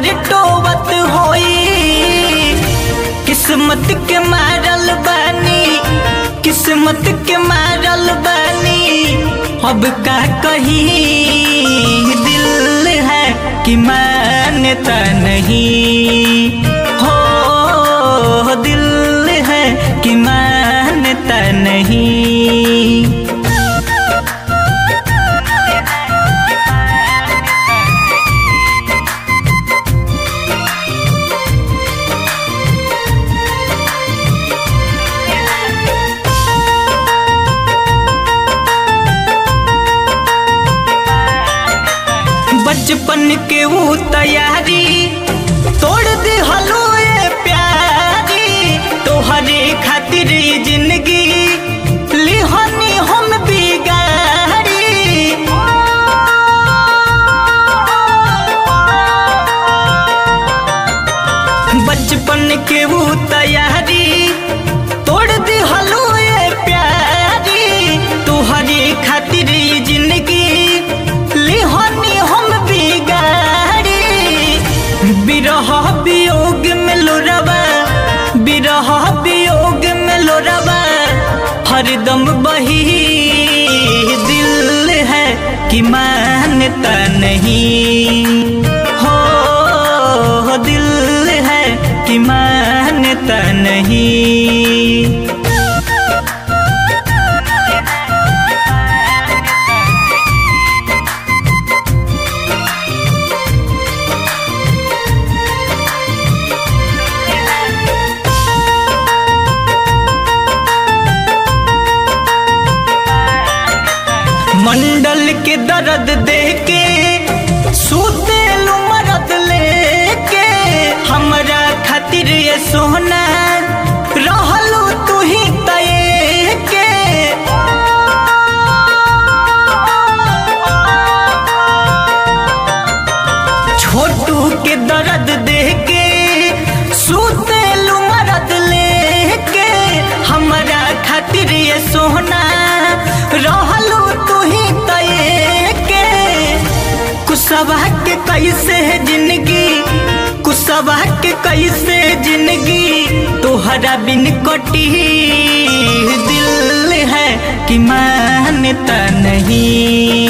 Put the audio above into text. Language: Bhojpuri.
टोवत होई। किस्मत के मारल बानी, किस्मत के मारल बानी, अब का कही दिल है कि मानता नहीं हो, दिल है कि मानता नहीं। बचपन के वो तैयारी तोड़ दी हलो ये प्यारी, तोहरे खातिर जिंदगी लिहनी हम बिगाड़ी। बचपन के वो तैयारी तोड़ दी हलो ये प्यारी, तोहरे खातिर जिंदगी लिहनी हम बिगाड़ी। बिरह वियोग में लोरवा, बिरह वियोग में लोरवा हरदम बही दिल है कि मानता नहीं हो, दिल है कि मानता नहीं। मंडल के दर्द देके सूते लू मरद लेके, हमरा खातिर ये सोना रहलू तू ही तय के। छोटू के दर्द देके सूते लू मरद लेके, हमरा खातिर ये सोना रहलू तू ही तय के। कुसवा के कैसे जिंदगी, कुसवा के कैसे जिंदगी तोहरा बिन कटी, दिल है कि मानता नहीं।